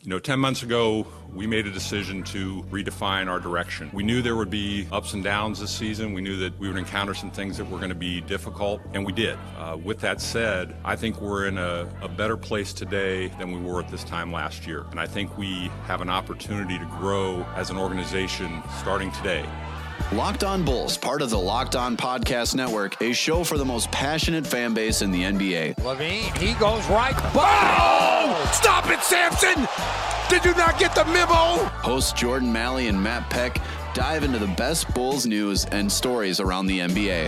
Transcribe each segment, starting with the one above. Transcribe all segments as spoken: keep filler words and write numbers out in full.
You know, ten months ago, we made a decision to redefine our direction. We knew there would be ups and downs this season. We knew that we would encounter some things that were going to be difficult, and we did. Uh, with that said, I think we're in a, a better place today than we were at this time last year. And I think we have an opportunity to grow as an organization starting today. Locked On Bulls, part of the Locked On Podcast Network, a show for the most passionate fan base in the N B A. LaVine, he goes right. Oh! Stop it, Samson! Did you not get the memo? Hosts Jordan Malley and Matt Peck dive into the best Bulls news and stories around the N B A.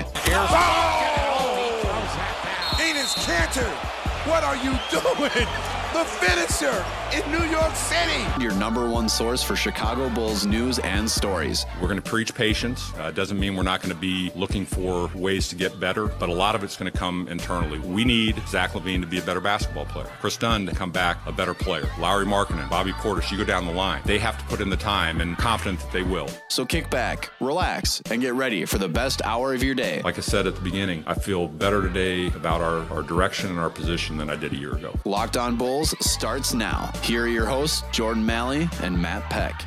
Oh! Enes Kanter, what are you doing? The finisher in New York City. Your number one source for Chicago Bulls news and stories. We're going to preach patience. Uh, doesn't mean we're not going to be looking for ways to get better, but a lot of it's going to come internally. We need Zach LaVine to be a better basketball player. Chris Dunn to come back a better player. Lauri Markkanen, Bobby Portis, you go down the line. They have to put in the time, and confident that they will. So kick back, relax, and get ready for the best hour of your day. Like I said at the beginning, I feel better today about our, our direction and our position than I did a year ago. Locked On Bulls starts now. Here are your hosts, Jordan Malley and Matt Peck.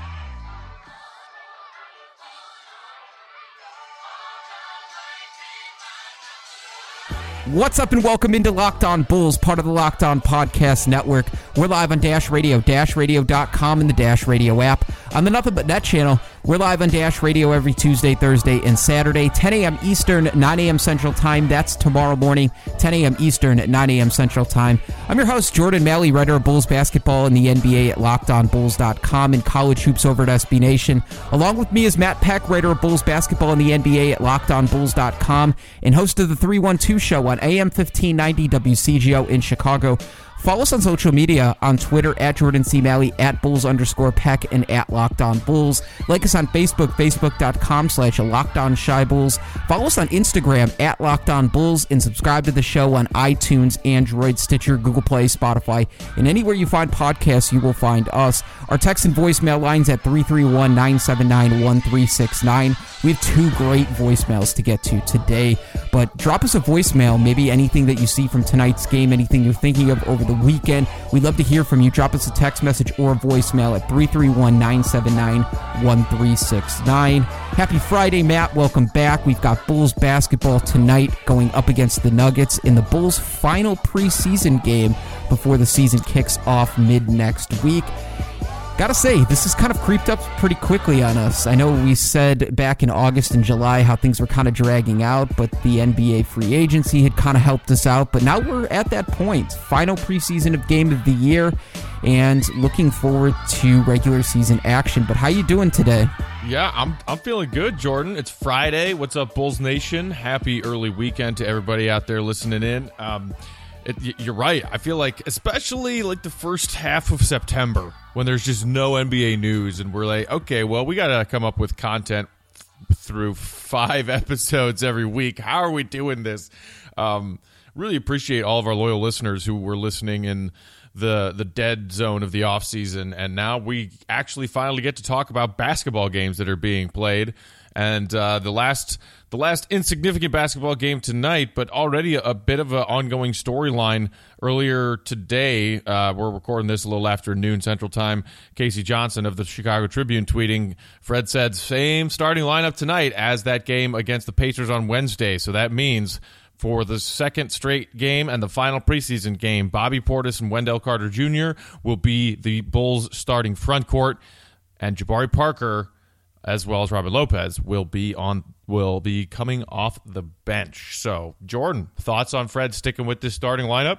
What's up and welcome into Locked On Bulls, part of the Locked On Podcast Network. We're live on Dash Radio, dash radio dot com, and the Dash Radio app. On the Nothing But Net channel, we're live on Dash Radio every Tuesday, Thursday, and Saturday, ten a.m. Eastern, nine a.m. Central Time. That's tomorrow morning, ten a.m. Eastern, nine a.m. Central Time. I'm your host, Jordan Malley, writer of Bulls basketball in the N B A at locked on bulls dot com and college hoops over at S B Nation. Along with me is Matt Peck, writer of Bulls basketball in the N B A at locked on bulls dot com and host of the three one two show on A M fifteen ninety W C G O in Chicago. Follow us on social media on Twitter at Jordan C. Malley, at Bulls underscore Peck, and at Locked On Bulls. Like us on Facebook, facebook dot com slash Locked On Shy Bulls. Follow us on Instagram at Locked On Bulls, and subscribe to the show on iTunes, Android, Stitcher, Google Play, Spotify, and anywhere you find podcasts, you will find us. Our text and voicemail lines at three three one, nine seven nine, one three six nine. We have two great voicemails to get to today, but drop us a voicemail, maybe anything that you see from tonight's game, anything you're thinking of over the weekend. We'd love to hear from you. Drop us a text message or a voicemail at three three one, nine seven nine, one three six nine. Happy Friday, Matt. Welcome back. We've got Bulls basketball tonight going up against the Nuggets in the Bulls' final preseason game before the season kicks off mid-next week. Gotta say, this has kind of creeped up pretty quickly on us. I know we said back in August and July how things were kind of dragging out, but the N B A free agency had kind of helped us out. But now we're at that point. Final preseason of game of the year, and looking forward to regular season action. But how you doing today? Yeah, I'm I'm feeling good, Jordan. It's Friday. What's up, Bulls Nation? Happy early weekend to everybody out there listening in. Um, It, you're right. I feel like, especially like the first half of September, when there's just no N B A news, and we're like, okay, well, we got to come up with content f- through five episodes every week. How are we doing this? Um, really appreciate all of our loyal listeners who were listening in the the dead zone of the offseason, and now we actually finally get to talk about basketball games that are being played. And uh, the last the last insignificant basketball game tonight, but already a, a bit of an ongoing storyline. Earlier today, uh, we're recording this a little after noon Central Time, Casey Johnson of the Chicago Tribune tweeting, Fred said, same starting lineup tonight as that game against the Pacers on Wednesday. So that means for the second straight game and the final preseason game, Bobby Portis and Wendell Carter Junior will be the Bulls' starting front court, and Jabari Parker, as well as Robert Lopez, will be on will be coming off the bench. So, Jordan, thoughts on Fred sticking with this starting lineup?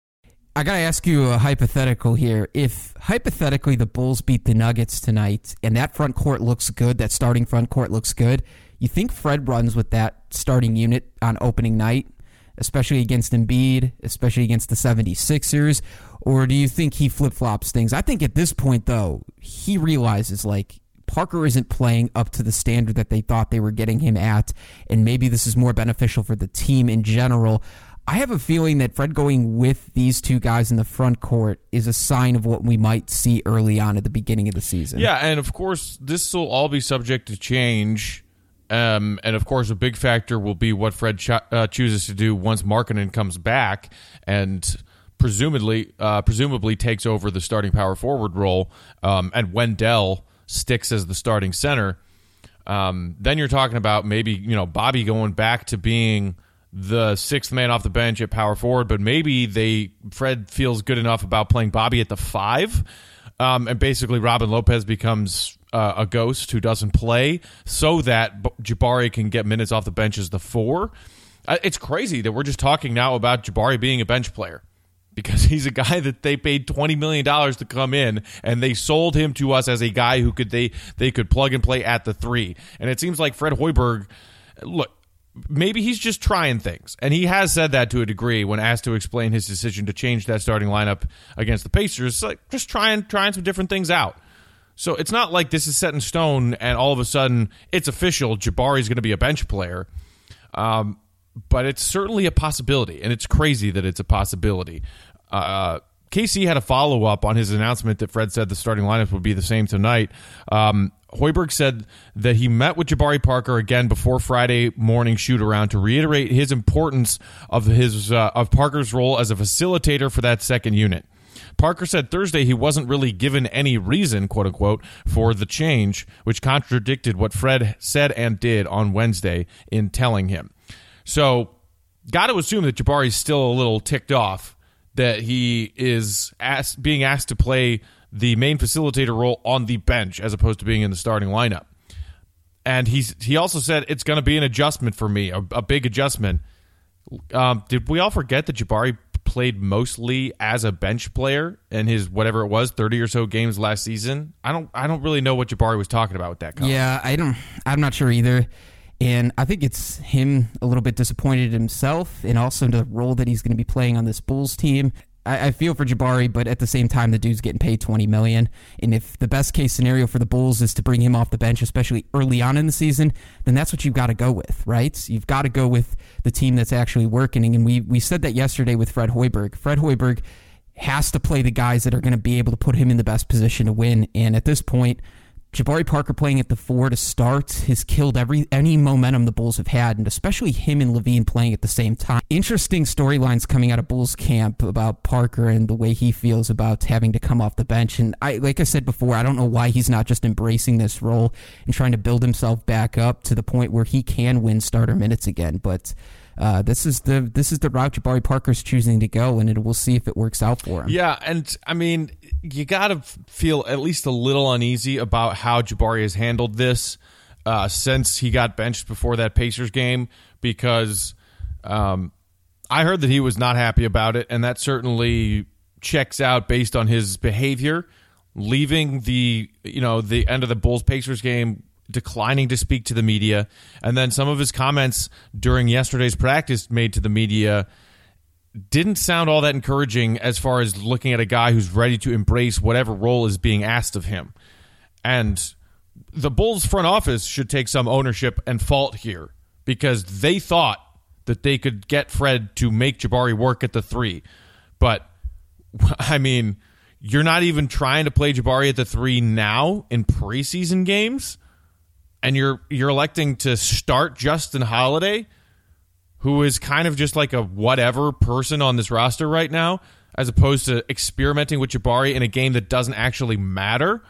I got to ask you a hypothetical here. If, hypothetically, the Bulls beat the Nuggets tonight, and that front court looks good, that starting front court looks good, you think Fred runs with that starting unit on opening night, especially against Embiid, especially against the seventy-sixers, or do you think he flip-flops things? I think at this point, though, he realizes, like, Parker isn't playing up to the standard that they thought they were getting him at, and maybe this is more beneficial for the team in general. I have a feeling that Fred going with these two guys in the front court is a sign of what we might see early on at the beginning of the season. Yeah, and of course, this will all be subject to change, um, and of course, a big factor will be what Fred cho- uh, chooses to do once Markkanen comes back, and presumably uh, presumably takes over the starting power forward role, um, and Wendell sticks as the starting center, um, then you're talking about maybe, you know, Bobby going back to being the sixth man off the bench at power forward, but maybe they Fred feels good enough about playing Bobby at the five, um, and basically Robin Lopez becomes uh, a ghost who doesn't play, so that Jabari can get minutes off the bench as the four. Uh, it's crazy that we're just talking now about Jabari being a bench player, because he's a guy that they paid twenty million dollars to come in, and they sold him to us as a guy who could they they could plug and play at the three. And it seems like Fred Hoiberg, look, maybe he's just trying things, and he has said that to a degree when asked to explain his decision to change that starting lineup against the Pacers, like just trying trying some different things out. So it's not like this is set in stone and all of a sudden it's official, Jabari's going to be a bench player. Um, but it's certainly a possibility, and it's crazy that it's a possibility. Uh, K C had a follow-up on his announcement that Fred said the starting lineup would be the same tonight. Um, Hoiberg said that he met with Jabari Parker again before Friday morning shoot-around to reiterate his importance of his uh, of Parker's role as a facilitator for that second unit. Parker said Thursday he wasn't really given any reason, quote-unquote, for the change, which contradicted what Fred said and did on Wednesday in telling him. So, got to assume that Jabari's still a little ticked off that he is asked, being asked to play the main facilitator role on the bench as opposed to being in the starting lineup. And he's he also said it's going to be an adjustment for me, a, a big adjustment. Um, did we all forget that Jabari played mostly as a bench player in his whatever it was thirty or so games last season? I don't I don't really know what Jabari was talking about with that comment. Yeah, I don't. I'm not sure either. And I think it's him a little bit disappointed in himself and also the role that he's going to be playing on this Bulls team. I, I feel for Jabari, but at the same time, the dude's getting paid twenty million dollars. And if the best case scenario for the Bulls is to bring him off the bench, especially early on in the season, then that's what you've got to go with, right? You've got to go with the team that's actually working. And we, we said that yesterday with Fred Hoiberg. Fred Hoiberg has to play the guys that are going to be able to put him in the best position to win. And at this point, Jabari Parker playing at the four to start has killed every any momentum the Bulls have had, and especially him and Levine playing at the same time. Interesting storylines coming out of Bulls camp about Parker and the way he feels about having to come off the bench. And I, like I said before, I don't know why he's not just embracing this role and trying to build himself back up to the point where he can win starter minutes again. But uh, this is the this is the route Jabari Parker's choosing to go, and it, we'll see if it works out for him. Yeah, and I mean, you got to feel at least a little uneasy about how Jabari has handled this uh, since he got benched before that Pacers game, because um, I heard that he was not happy about it, and that certainly checks out based on his behavior, leaving the you know the end of the Bulls Pacers game, declining to speak to the media, and then some of his comments during yesterday's practice made to the media didn't sound all that encouraging as far as looking at a guy who's ready to embrace whatever role is being asked of him. And the Bulls front office should take some ownership and fault here, because they thought that they could get Fred to make Jabari work at the three. But, I mean, you're not even trying to play Jabari at the three now in preseason games, and you're you're electing to start Justin Holiday, who is kind of just like a whatever person on this roster right now, as opposed to experimenting with Jabari in a game that doesn't actually matter.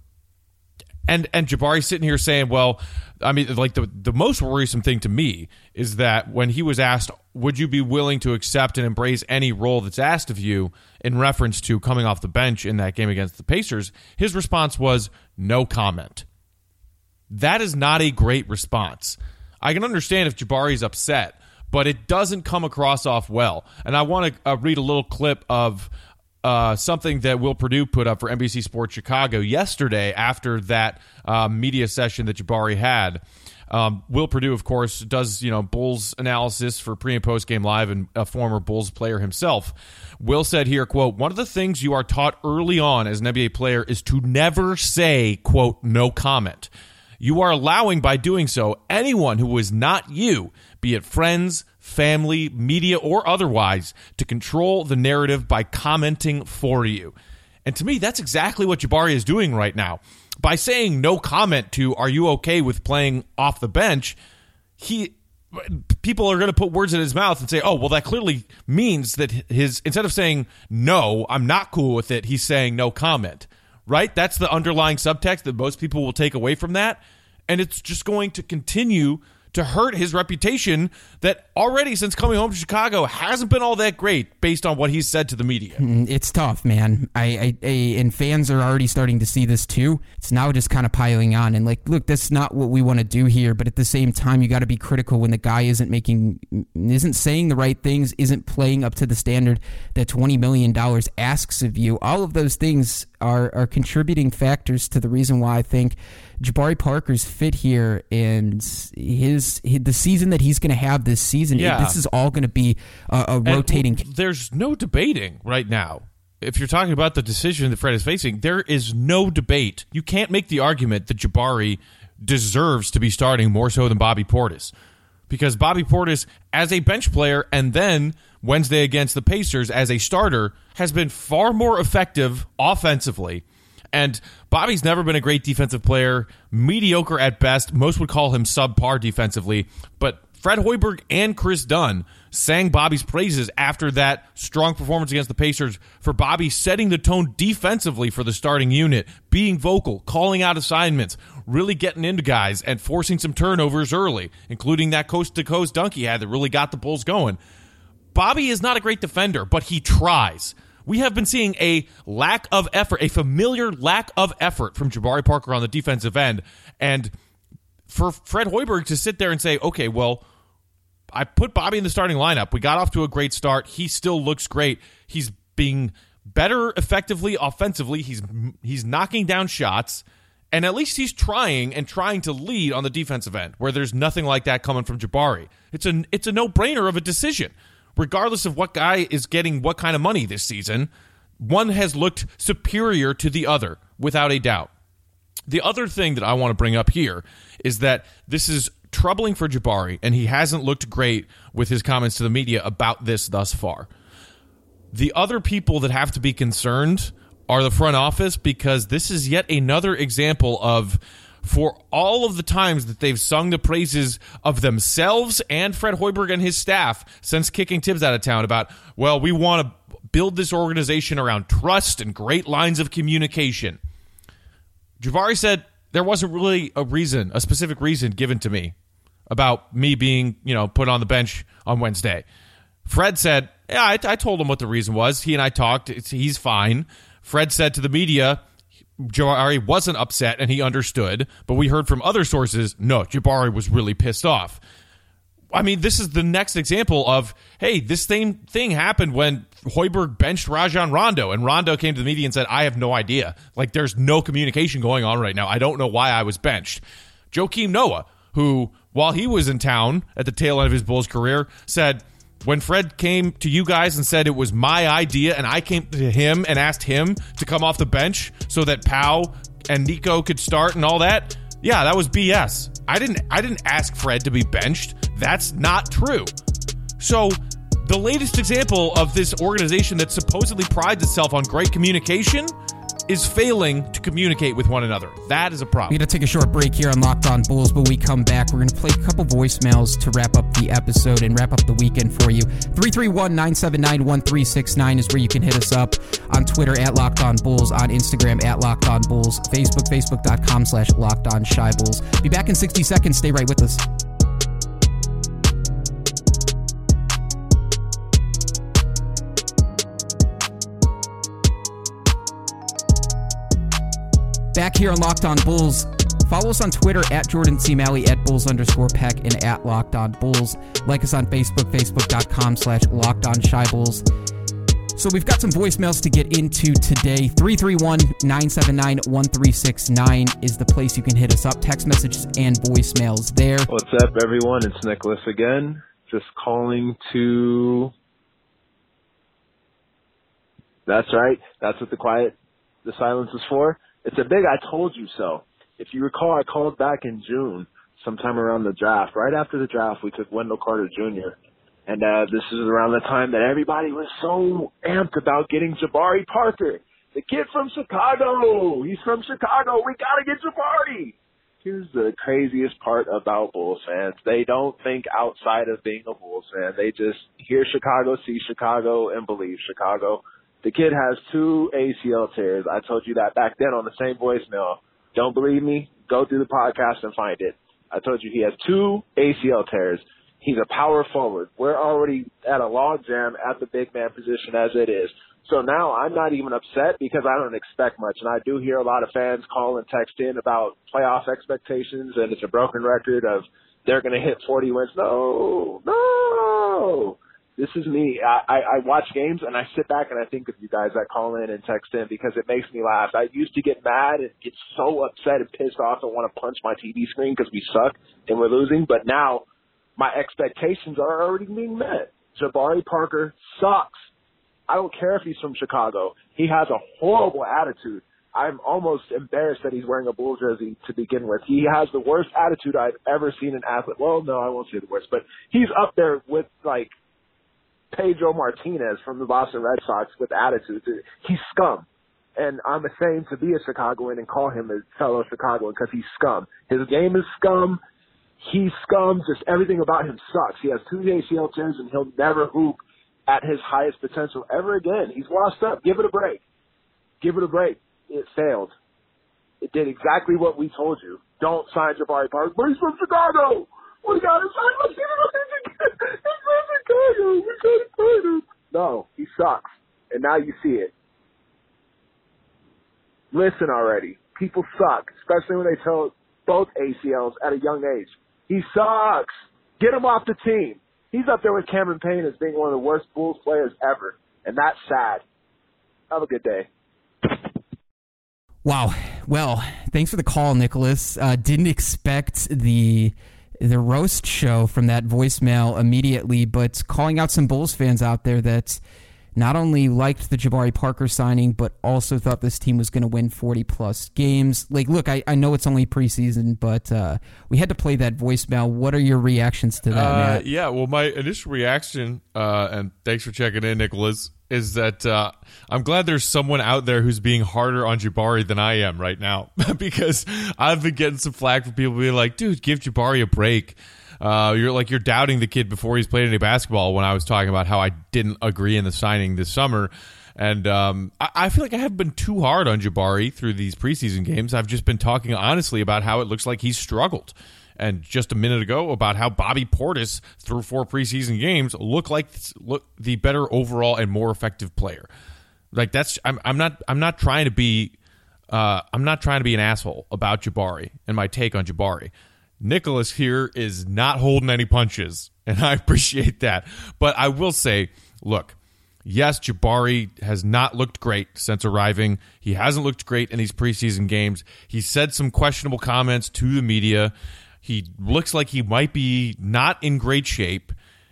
And and Jabari sitting here saying, well, I mean, like the, the most worrisome thing to me is that when he was asked, would you be willing to accept and embrace any role that's asked of you in reference to coming off the bench in that game against the Pacers, his response was no comment. That is not a great response. I can understand if Jabari's upset, but it doesn't come across off well. And I want to uh, read a little clip of uh, something that Will Perdue put up for N B C Sports Chicago yesterday after that uh, media session that Jabari had. Um, Will Perdue, of course, does you know Bulls analysis for pre- and post-game live, and a former Bulls player himself. Will said here, quote, one of the things you are taught early on as an N B A player is to never say, quote, no comment. You are allowing, by doing so, anyone who is not you, be it friends, family, media, or otherwise, to control the narrative by commenting for you. And to me, that's exactly what Jabari is doing right now. By saying no comment to, are you okay with playing off the bench, he people are going to put words in his mouth and say, oh, well, that clearly means that his, instead of saying, no, I'm not cool with it, he's saying no comment, right? That's the underlying subtext that most people will take away from that. And it's just going to continue to hurt his reputation that already since coming home to Chicago hasn't been all that great based on what he's said to the media. It's tough, man. I, I, I and fans are already starting to see this too. It's now just kind of piling on. And like, look, that's not what we want to do here. But at the same time, you got to be critical when the guy isn't making, isn't saying the right things, isn't playing up to the standard that twenty million dollars asks of you. All of those things are are contributing factors to the reason why I think Jabari Parker's fit here and his, his the season that he's going to have this season. Yeah. This is all going to be a, a rotating. And there's no debating right now. If you're talking about the decision that Fred is facing, there is no debate. You can't make the argument that Jabari deserves to be starting more so than Bobby Portis. Because Bobby Portis, as a bench player, and then Wednesday against the Pacers as a starter, has been far more effective offensively. And Bobby's never been a great defensive player, mediocre at best. Most would call him subpar defensively. But Fred Hoiberg and Chris Dunn sang Bobby's praises after that strong performance against the Pacers for Bobby setting the tone defensively for the starting unit, being vocal, calling out assignments, really getting into guys and forcing some turnovers early, including that coast-to-coast dunk he had that really got the Bulls going. Bobby is not a great defender, but he tries. We have been seeing a lack of effort, a familiar lack of effort from Jabari Parker on the defensive end. And for Fred Hoiberg to sit there and say, okay, well, I put Bobby in the starting lineup. We got off to a great start. He still looks great. He's being better effectively offensively. He's he's knocking down shots. And at least he's trying and trying to lead on the defensive end, where there's nothing like that coming from Jabari. It's a, it's a no-brainer of a decision. Regardless of what guy is getting what kind of money this season, one has looked superior to the other, without a doubt. The other thing that I want to bring up here is that this is troubling for Jabari, and he hasn't looked great with his comments to the media about this thus far. The other people that have to be concerned are the front office, because this is yet another example of, for all of the times that they've sung the praises of themselves and Fred Hoiberg and his staff since kicking Tibbs out of town about, well, we want to build this organization around trust and great lines of communication. Jabari said there wasn't really a reason, a specific reason given to me about me being, you know, put on the bench on Wednesday. Fred said, yeah, I, I told him what the reason was. He and I talked. It's, he's fine. Fred said to the media, Jabari wasn't upset and he understood, but we heard from other sources, no, Jabari was really pissed off. I mean, this is the next example of, hey, this same thing happened when Hoiberg benched Rajon Rondo, and Rondo came to the media and said, I have no idea. Like, there's no communication going on right now. I don't know why I was benched. Joakim Noah, who, while he was in town at the tail end of his Bulls career, said, when Fred came to you guys and said it was my idea, and I came to him and asked him to come off the bench so that Pau and Nico could start and all that, yeah, that was B S. I didn't I didn't ask Fred to be benched. That's not true. So the latest example of this organization that supposedly prides itself on great communication is failing to communicate with one another. That is a problem. We're going to take a short break here on Locked On Bulls, but we come back. We're going to play a couple voicemails to wrap up the episode and wrap up the weekend for you. three three one, nine seven nine, one three six nine is where you can hit us up on Twitter at Locked On Bulls, on Instagram at Locked On Bulls, Facebook, facebook.com slash Locked On Shy Bulls. Be back in sixty seconds. Stay right with us. Back here on Locked On Bulls. Follow us on Twitter at Jordan C. Malley, at Bulls underscore Peck, and at Locked On Bulls. Like us on Facebook, facebook.com slash Locked On Shy Bulls. So we've got some voicemails to get into today. three three one, nine seven nine, one three six nine is the place you can hit us up. Text messages and voicemails there. What's up, everyone? It's Nicholas again. Just calling to... That's right. That's what the quiet, the silence is for. It's a big I told you so. If you recall, I called back in June, sometime around the draft. Right after the draft, we took Wendell Carter Junior And uh, this is around the time that everybody was so amped about getting Jabari Parker. The kid from Chicago. He's from Chicago. We got to get Jabari. here's the craziest part about Bulls fans. They don't think outside of being a Bulls fan. They just hear Chicago, see Chicago, and believe Chicago. The kid has two A C L tears. I told you that back then on the same voicemail. Don't believe me? Go through the podcast and find it. I told you he has two A C L tears. He's a power forward. We're already at a log jam at the big man position as it is. So now I'm not even upset because I don't expect much. And I do hear a lot of fans call and text in about playoff expectations, and it's a broken record of they're going to hit forty wins. No, no. This is me. I, I, I watch games, and I sit back and I think of you guys that call in and text in because it makes me laugh. I used to get mad and get so upset and pissed off and want to punch my T V screen because we suck and we're losing. But now my expectations are already being met. Jabari Parker sucks. I don't care if he's from Chicago. He has a horrible attitude. I'm almost embarrassed that he's wearing a Bulls jersey to begin with. He has the worst attitude I've ever seen an athlete. Well, no, I won't say the worst, but he's up there with, like, Pedro Martinez from the Boston Red Sox with attitude. He's scum. And I'm ashamed to be a Chicagoan and call him a fellow Chicagoan because he's scum. His game is scum. He's scum. Just everything about him sucks. He has two A C L tears, and he'll never hoop at his highest potential ever again. He's washed up. Give it a break. Give it a break. It failed. It did exactly what we told you. Don't sign Jabari Parker. But he's from Chicago. We got to sign him. He's from Chicago. We got to sign him. No, he sucks. And now you see it. Listen already. People suck, especially when they tell both A C Ls at a young age. He sucks. Get him off the team. He's up there with Cameron Payne as being one of the worst Bulls players ever, and that's sad. Have a good day. Wow. Well, thanks for the call, Nicholas. Uh, didn't expect the the roast show from that voicemail immediately, but calling out some Bulls fans out there that not only liked the Jabari Parker signing, but also thought this team was going to win forty-plus games. Like, look, I, I know it's only preseason, but uh, we had to play that voicemail. What are your reactions to that, uh, Matt? Yeah, well, my initial reaction, uh, and thanks for checking in, Nicholas, is that uh, I'm glad there's someone out there who's being harder on Jabari than I am right now because I've been getting some flack from people being like, dude, give Jabari a break. Uh, you're like you're doubting the kid before he's played any basketball when I was talking about how I didn't agree in the signing this summer. And um, I, I feel like I haven't been too hard on Jabari through these preseason games. I've just been talking honestly about how it looks like he's struggled. And just a minute ago about how Bobby Portis through four preseason games look like look the better overall and more effective player. Like that's I'm I'm not I'm not trying to be uh, I'm not trying to be an asshole about Jabari and my take on Jabari. Nicholas here is not holding any punches, and I appreciate that. But I will say, look, yes, Jabari has not looked great since arriving. He hasn't looked great in these preseason games. He said some questionable comments to the media. He looks like he might be not in great shape,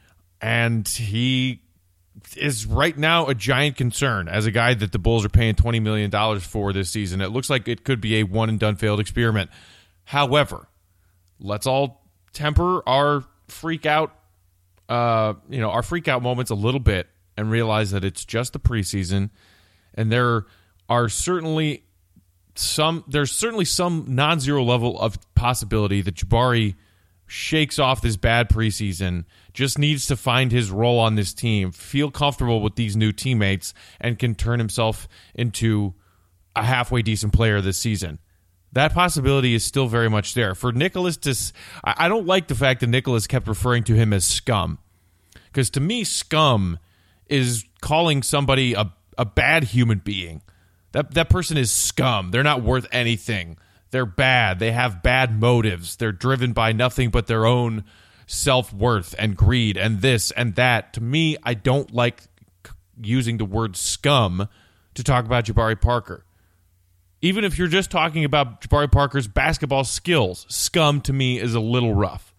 and he is right now a giant concern as a guy that the Bulls are paying twenty million dollars for this season. It looks like it could be a one-and-done failed experiment. However, let's all temper our freak out, uh, you know, our freak out moments a little bit and realize that it's just the preseason, and there are certainly some. There's certainly some non-zero level of possibility that Jabari shakes off this bad preseason, just needs to find his role on this team, feel comfortable with these new teammates, and can turn himself into a halfway decent player this season. That possibility is still very much there. For Nicholas to, I don't like the fact that Nicholas kept referring to him as scum, because to me, scum is calling somebody a, a bad human being. That that person is scum. They're not worth anything. They're bad. They have bad motives. They're driven by nothing but their own self-worth and greed and this and that. To me, I don't like using the word scum to talk about Jabari Parker. Even if you're just talking about Jabari Parker's basketball skills, scum to me is a little rough.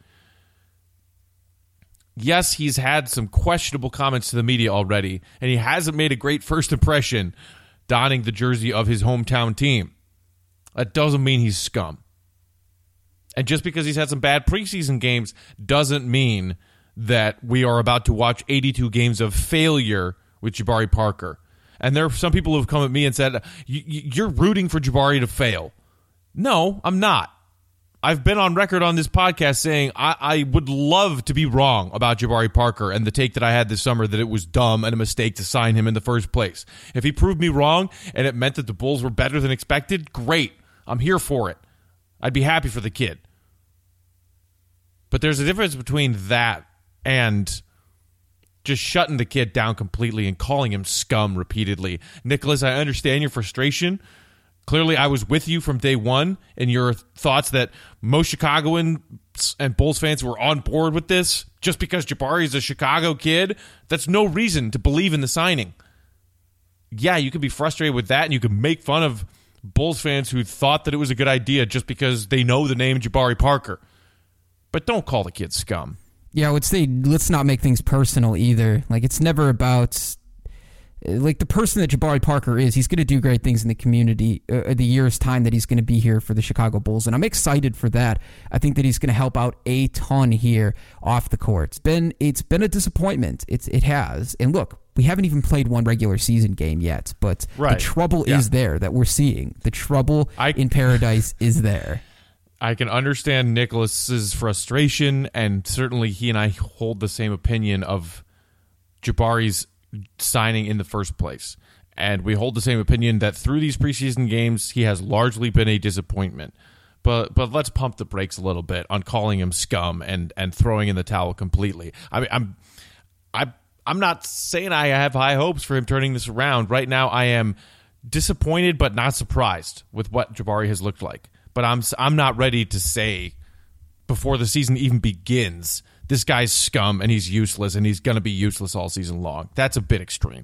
Yes, he's had some questionable comments to the media already, and he hasn't made a great first impression donning the jersey of his hometown team. That doesn't mean he's scum. And just because he's had some bad preseason games doesn't mean that we are about to watch eighty-two games of failure with Jabari Parker. And there are some people who have come at me and said, you're rooting for Jabari to fail. No, I'm not. I've been on record on this podcast saying I, I would love to be wrong about Jabari Parker and the take that I had this summer that it was dumb and a mistake to sign him in the first place. If he proved me wrong and it meant that the Bulls were better than expected, great. I'm here for it. I'd be happy for the kid. But there's a difference between that and just shutting the kid down completely and calling him scum repeatedly. Nicholas, I understand your frustration. Clearly, I was with you from day one in your thoughts that most Chicagoans and Bulls fans were on board with this. Just because Jabari is a Chicago kid, that's no reason to believe in the signing. Yeah, you could be frustrated with that, and you could make fun of Bulls fans who thought that it was a good idea just because they know the name Jabari Parker. But don't call the kid scum. Yeah, I would say let's not make things personal either. Like, it's never about... Like, the person that Jabari Parker is, he's going to do great things in the community uh, the year's time that he's going to be here for the Chicago Bulls, and I'm excited for that. I think that he's going to help out a ton here off the court. It's been it's been a disappointment. It's It has. And look, we haven't even played one regular season game yet, but right. the trouble yeah. is there that we're seeing. The trouble I, in paradise is there. I can understand Nicholas's frustration, and certainly he and I hold the same opinion of Jabari's signing in the first place. And we hold the same opinion that through these preseason games, he has largely been a disappointment. But but let's pump the brakes a little bit on calling him scum and, and throwing in the towel completely. I mean, I'm I I'm not saying I have high hopes for him turning this around. Right now, I am disappointed but not surprised with what Jabari has looked like. But I'm I'm not ready to say before the season even begins, this guy's scum and he's useless and he's going to be useless all season long. That's a bit extreme.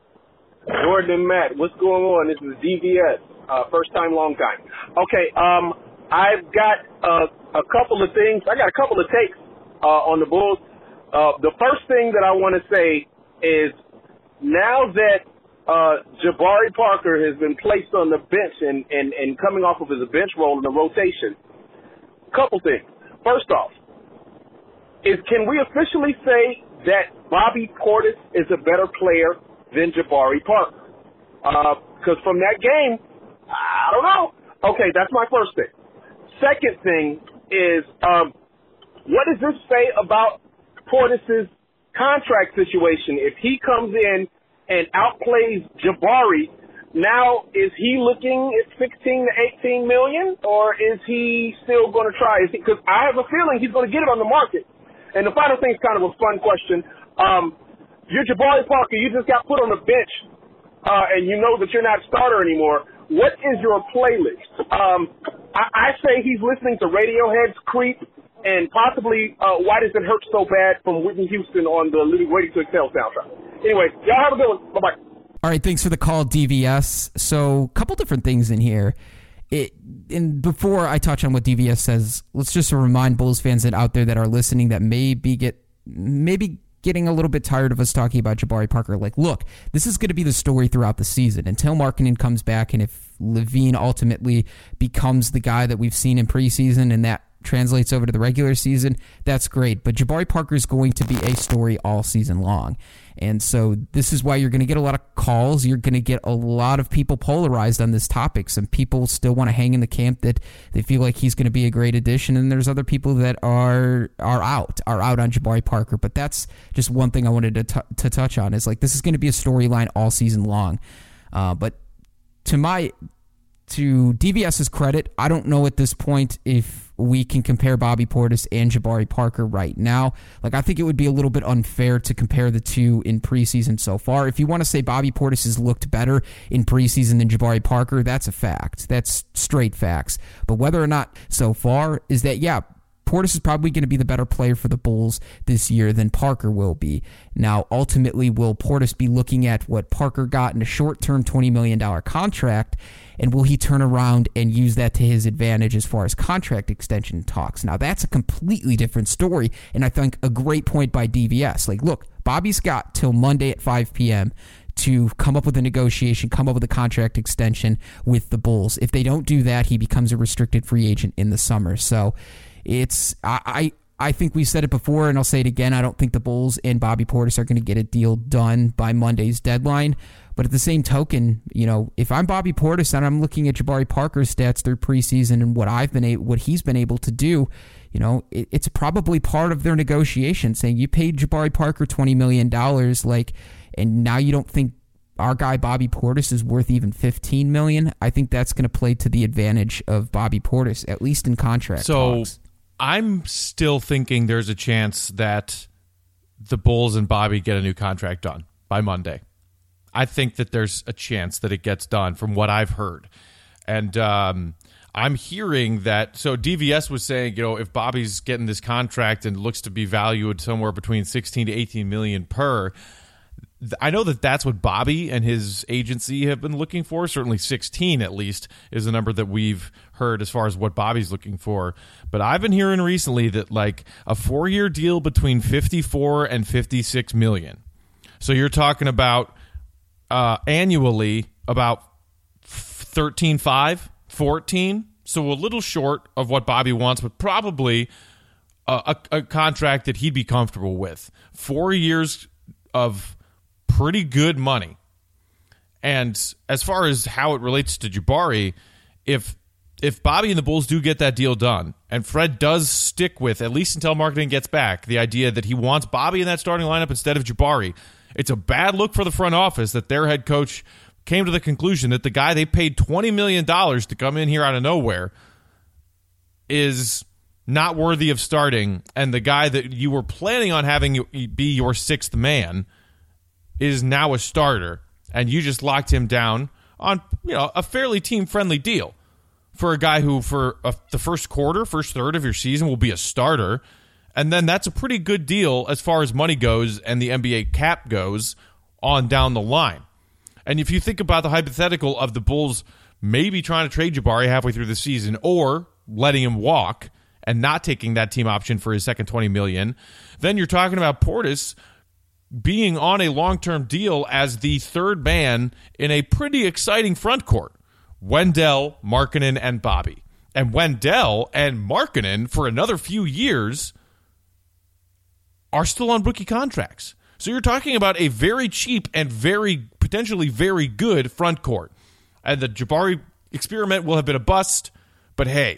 Jordan and Matt, what's going on? This is D V S, uh, first time, long time. Okay, um, I've got uh, a couple of things. I got a couple of takes uh, on the Bulls. Uh, the first thing that I want to say is now that uh, Jabari Parker has been placed on the bench and, and, and coming off of his bench role in the rotation, couple things. First off, is can we officially say that Bobby Portis is a better player than Jabari Parker? Because uh, from that game, I don't know. Okay, that's my first thing. Second thing is, um, what does this say about Portis's contract situation? If he comes in and outplays Jabari, now is he looking at sixteen to eighteen million, or is he still going to try? Because I have a feeling he's going to get it on the market. And the final thing is kind of a fun question. Um, you're Jabari Parker. You just got put on the bench, uh, and you know that you're not a starter anymore. What is your playlist? Um, I, I say he's listening to Radiohead's Creep and possibly uh, Why Does It Hurt So Bad from Whitney Houston on the Living Ready to Excel soundtrack. Anyway, y'all have a good one. Bye-bye. All right, thanks for the call, D V S. So a couple different things in here. It, and before I touch on what D V S says, let's just remind Bulls fans that out there that are listening that maybe get maybe getting a little bit tired of us talking about Jabari Parker. Like, look, this is going to be the story throughout the season until Markkanen comes back, and if LaVine ultimately becomes the guy that we've seen in preseason and that translates over to the regular season, that's great. But Jabari Parker is going to be a story all season long. And so this is why you're going to get a lot of calls. You're going to get a lot of people polarized on this topic. Some people still want to hang in the camp that they feel like he's going to be a great addition, and there's other people that are are out, are out on Jabari Parker. But that's just one thing I wanted to t- to touch on is like this is going to be a storyline all season long. Uh, but to my to DVS's credit, I don't know at this point if we can compare Bobby Portis and Jabari Parker right now. Like, I think it would be a little bit unfair to compare the two in preseason so far. If you want to say Bobby Portis has looked better in preseason than Jabari Parker, that's a fact. That's straight facts. But whether or not so far is that, yeah, Portis is probably going to be the better player for the Bulls this year than Parker will be. Now, ultimately, will Portis be looking at what Parker got in a short-term twenty million dollars contract, and will he turn around and use that to his advantage as far as contract extension talks? Now, that's a completely different story, and I think a great point by D V S. Like, look, Bobby's got till Monday at five p.m. to come up with a negotiation, come up with a contract extension with the Bulls. If they don't do that, he becomes a restricted free agent in the summer. So it's I I think we said it before, and I'll say it again. I don't think the Bulls and Bobby Portis are going to get a deal done by Monday's deadline. But at the same token, you know, if I'm Bobby Portis and I'm looking at Jabari Parker's stats through preseason and what I've been able, what he's been able to do, you know, it, it's probably part of their negotiation saying you paid Jabari Parker twenty million dollars, like, and now you don't think our guy Bobby Portis is worth even fifteen million dollars. I think that's going to play to the advantage of Bobby Portis, at least in contract so, talks. I'm still thinking there's a chance that the Bulls and Bobby get a new contract done by Monday. I think that there's a chance that it gets done from what I've heard. And um, I'm hearing that, so D V S was saying, you know, if Bobby's getting this contract and looks to be valued somewhere between sixteen to eighteen million per, I know that that's what Bobby and his agency have been looking for. Certainly sixteen at least is the number that we've heard as far as what Bobby's looking for. But I've been hearing recently that like a four-year deal between fifty-four and fifty-six million. So you're talking about uh, annually about thirteen five, fourteen. So a little short of what Bobby wants, but probably a, a, a contract that he'd be comfortable with. Four years of pretty good money. And as far as how it relates to Jabari, if if Bobby and the Bulls do get that deal done, and Fred does stick with, at least until Marketing gets back, the idea that he wants Bobby in that starting lineup instead of Jabari, it's a bad look for the front office that their head coach came to the conclusion that the guy they paid twenty million dollars to come in here out of nowhere is not worthy of starting, and the guy that you were planning on having be your sixth man is now a starter, and you just locked him down on, you know, a fairly team-friendly deal for a guy who, for a, the first quarter, first third of your season, will be a starter, and then that's a pretty good deal as far as money goes and the N B A cap goes on down the line. And if you think about the hypothetical of the Bulls maybe trying to trade Jabari halfway through the season or letting him walk and not taking that team option for his second twenty million dollars, then you're talking about Portis being on a long-term deal as the third man in a pretty exciting front court. Wendell, Markkanen, and Bobby. And Wendell and Markkanen, for another few years, are still on rookie contracts. So you're talking about a very cheap and very potentially very good front court. And the Jabari experiment will have been a bust, but hey,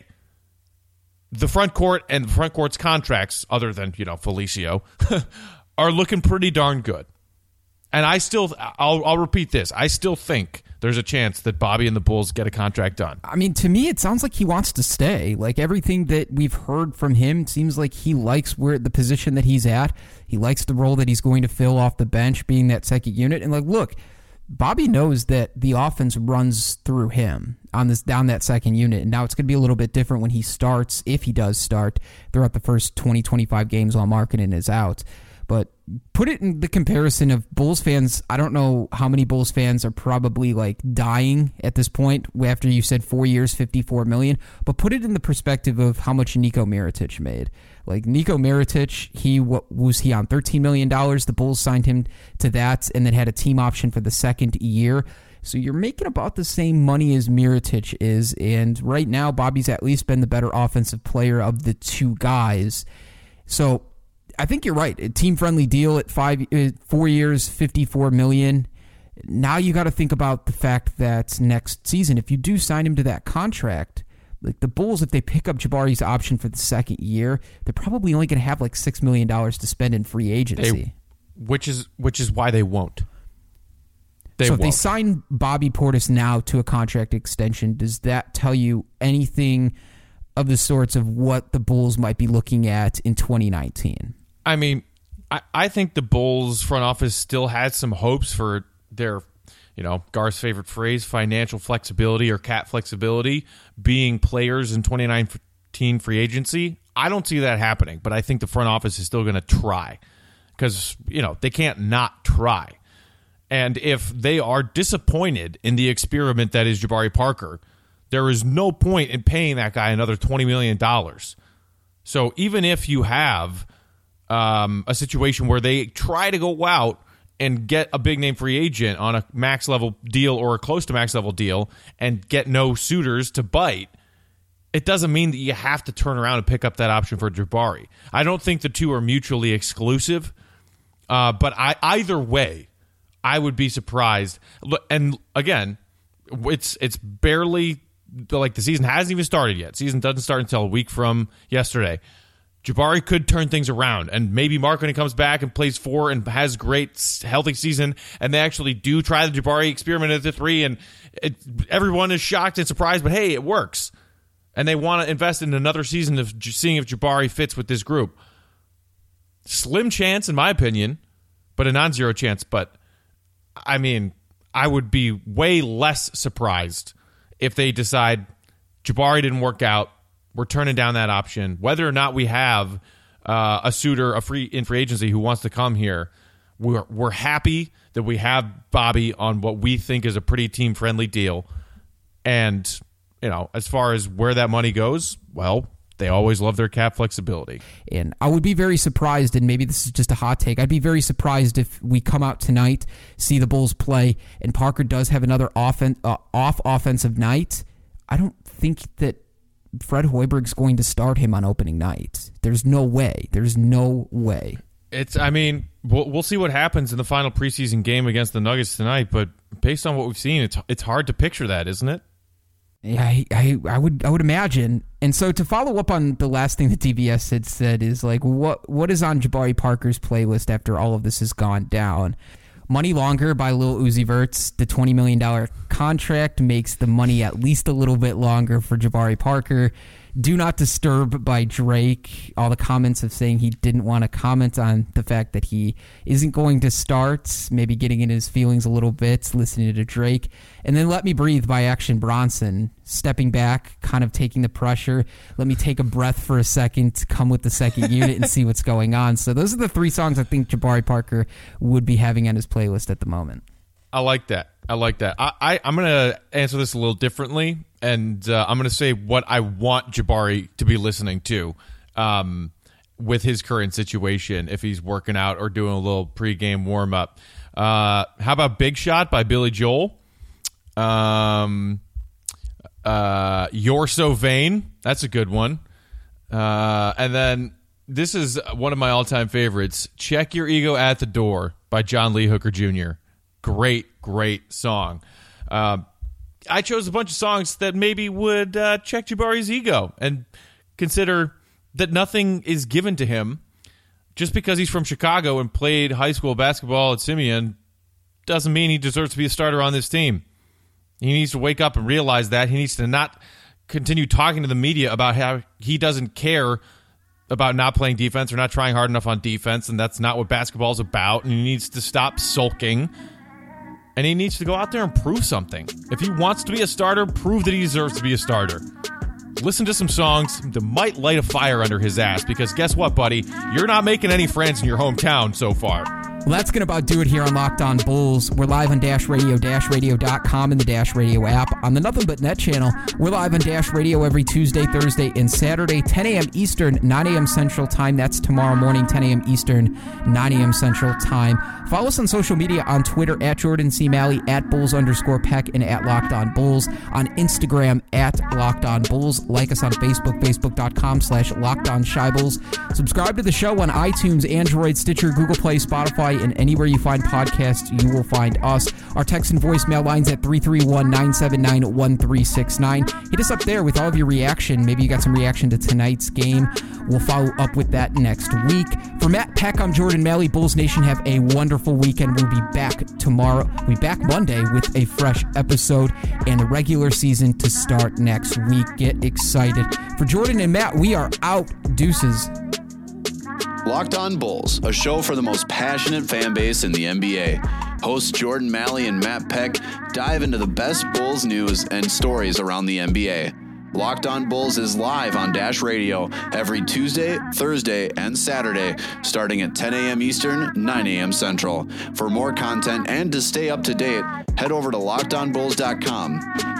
the front court and the front court's contracts, other than, you know, Felicio, are looking pretty darn good. And I still, I'll, I'll repeat this, I still think there's a chance that Bobby and the Bulls get a contract done. I mean, to me, it sounds like he wants to stay. Like, everything that we've heard from him seems like he likes where the position that he's at. He likes the role that he's going to fill off the bench, being that second unit. And, like, look, Bobby knows that the offense runs through him on this down that second unit. And now it's going to be a little bit different when he starts, if he does start, throughout the first twenty, twenty-five games while Markkanen is out. But put it in the comparison of Bulls fans. I don't know how many Bulls fans are probably like dying at this point after you said four years, fifty-four million. But put it in the perspective of how much Nico Mirotic made. Like Nico Mirotic, he what was he on thirteen million dollars? The Bulls signed him to that and then had a team option for the second year. So you're making about the same money as Mirotic is. And right now, Bobby's at least been the better offensive player of the two guys. So I think you're right. A team-friendly deal at five, four years, fifty-four million dollars. Now you got to think about the fact that next season, if you do sign him to that contract, like the Bulls, if they pick up Jabari's option for the second year, they're probably only going to have like six million dollars to spend in free agency. They, which is which is why they won't. They so if won't. they sign Bobby Portis now to a contract extension, does that tell you anything of the sorts of what the Bulls might be looking at in twenty nineteen? I mean, I, I think the Bulls front office still has some hopes for their, you know, Garth's favorite phrase, financial flexibility or cap flexibility, being players in twenty nineteen free agency. I don't see that happening, but I think the front office is still going to try because, you know, they can't not try. And if they are disappointed in the experiment that is Jabari Parker, there is no point in paying that guy another twenty million dollars. So even if you have um, a situation where they try to go out and get a big name free agent on a max level deal or a close to max level deal and get no suitors to bite, it doesn't mean that you have to turn around and pick up that option for Jabari. I don't think the two are mutually exclusive, uh, but I, either way, I would be surprised. And again, it's it's barely, like the season hasn't even started yet. Season doesn't start until a week from yesterday. Jabari could turn things around, and maybe Markkanen comes back and plays four and has a great, healthy season, and they actually do try the Jabari experiment at the three, and it, everyone is shocked and surprised, but hey, it works. And they want to invest in another season of seeing if Jabari fits with this group. Slim chance, in my opinion, but a non-zero chance. But, I mean, I would be way less surprised if they decide Jabari didn't work out, we're turning down that option. Whether or not we have uh, a suitor, a free in free agency who wants to come here, we're we're happy that we have Bobby on what we think is a pretty team friendly deal. And you know, as far as where that money goes, well, they always love their cap flexibility. And I would be very surprised, and maybe this is just a hot take, I'd be very surprised if we come out tonight, see the Bulls play, and Parker does have another offen- uh, off offensive night. I don't think that Fred Hoiberg's going to start him on opening night. There's no way. There's no way. It's. I mean, we'll, we'll see what happens in the final preseason game against the Nuggets tonight, but based on what we've seen, it's it's hard to picture that, isn't it? Yeah, I, I, I would I would imagine. And so to follow up on the last thing that D B S had said is like, what what is on Jabari Parker's playlist after all of this has gone down? Money Longer by Lil Uzi Vert's. The twenty million dollars contract makes the money at least a little bit longer for Jabari Parker. Do Not Disturb by Drake. All the comments of saying he didn't want to comment on the fact that he isn't going to start, maybe getting in his feelings a little bit, listening to Drake. And then Let Me Breathe by Action Bronson. Stepping back, kind of taking the pressure. Let me take a breath for a second, come with the second unit and see what's going on. So those are the three songs I think Jabari Parker would be having on his playlist at the moment. I like that. I like that. I, I, I'm going to answer this a little differently, and uh, I'm going to say what I want Jabari to be listening to um, with his current situation, if he's working out or doing a little pregame warm-up. Uh, how about Big Shot by Billy Joel? Um, uh, You're So Vain. That's a good one. Uh, and then this is one of my all-time favorites, Check Your Ego at the Door by John Lee Hooker Junior Great, great song. Uh, I chose a bunch of songs that maybe would uh, check Jabari's ego and consider that nothing is given to him just because he's from Chicago and played high school basketball at Simeon doesn't mean he deserves to be a starter on this team. He needs to wake up and realize that. He needs to not continue talking to the media about how he doesn't care about not playing defense or not trying hard enough on defense, and that's not what basketball is about, and he needs to stop sulking. And he needs to go out there and prove something. If he wants to be a starter, prove that he deserves to be a starter. Listen to some songs that might light a fire under his ass, because guess what, buddy? You're not making any friends in your hometown so far. Well, that's going to about do it here on Locked On Bulls. We're live on Dash Radio, dash radio dot com, and the Dash Radio app. On the Nothing But Net channel, we're live on Dash Radio every Tuesday, Thursday, and Saturday, ten a.m. Eastern, nine a.m. Central Time. That's tomorrow morning, ten a.m. Eastern, nine a.m. Central Time. Follow us on social media on Twitter, at Jordan C. Malley, at Bulls underscore Peck, and at Locked On Bulls. On Instagram, at Locked On Bulls. Like us on Facebook, facebook dot com slash Locked On Shy Bulls. Subscribe to the show on iTunes, Android, Stitcher, Google Play, Spotify, and anywhere you find podcasts, you will find us. Our text and voicemail lines at three three one, nine seven nine, one three six nine. Hit us up there with all of your reaction. Maybe you got some reaction to tonight's game. We'll follow up with that next week. For Matt Peck, I'm Jordan Malley. Bulls Nation, have a wonderful weekend. We'll be back tomorrow. We'll be back Monday with a fresh episode and the regular season to start next week. Get excited. For Jordan and Matt, we are out. Deuces. Locked On Bulls, a show for the most passionate fan base in the N B A. Hosts Jordan Malley and Matt Peck dive into the best Bulls news and stories around the N B A. Locked On Bulls is live on Dash Radio every Tuesday, Thursday, and Saturday, starting at ten a.m. Eastern, nine a.m. Central. For more content and to stay up to date, head over to locked on bulls dot com.